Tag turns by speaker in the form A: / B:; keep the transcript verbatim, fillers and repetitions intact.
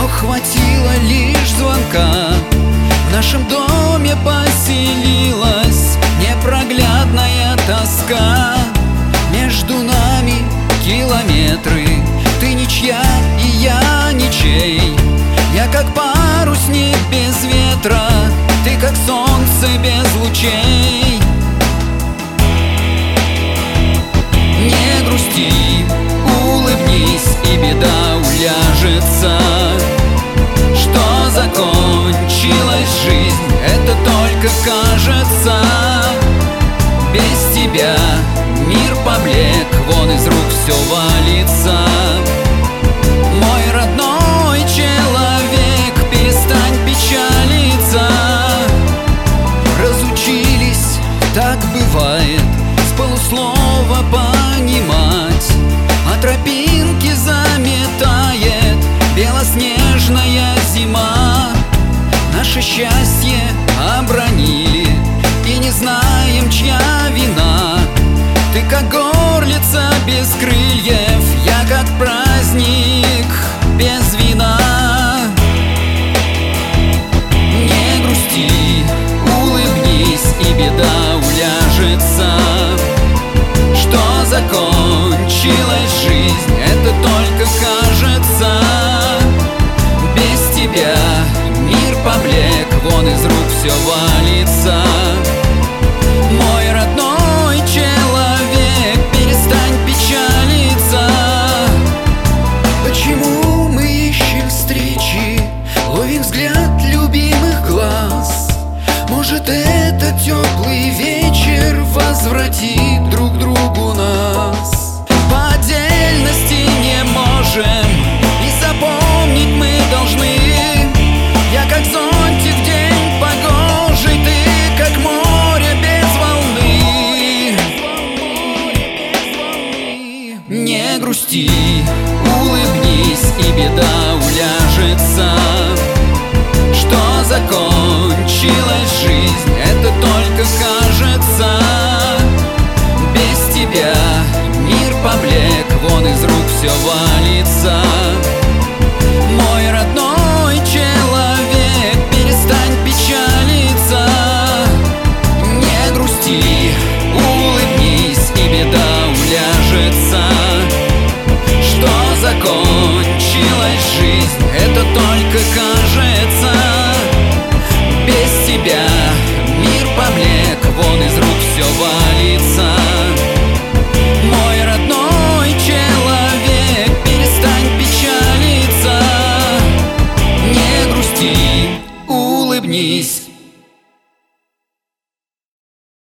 A: хватило лишь звонка. В нашем доме поселилась непроглядная тоска. Между нами километры, ты ничья и я ничей. Я как парусник без ветра, ты как солнце без лучей. Не грусти, улыбнись, и беда уляжется. Что закончилась жизнь, это только кажется. Без тебя мир поблек, вон из рук все валится. Мой родной человек, перестань печалиться. Разучились, так бывает, с полуслова понимать. А тропинки заметает белоснежная зима. Наше счастье обронили и не знаем, чья вина. Ты как горлица без крыльев, я как праздник без вина. Не грусти, улыбнись, и беда уляжется. Что закончилась жизнь, это только кажется. Без тебя мир поблек, вон из рук все валится. Мой родной человек, перестань печалиться. Почему мы ищем встречи, ловим взгляд любимых глаз? Может, этот теплый вечер возвратит друг другу нас? По отдельности не можем, и запомнить мы должны. Я как зонтик в день погожий, ты как море без волны. Не грусти, улыбнись, и беда уляжется. Что закончилась жизнь, это только кажется. Без тебя мир поблек, вон из рук все валится. Мой родной человек, перестань печалиться. Не грусти, улыбнись, и беда уляжется. Что закончилась жизнь, это только кажется. Без тебя мир поблек, вон из рук все валится. Мой родной человек, перестань печалиться. Не грусти, улыбнись,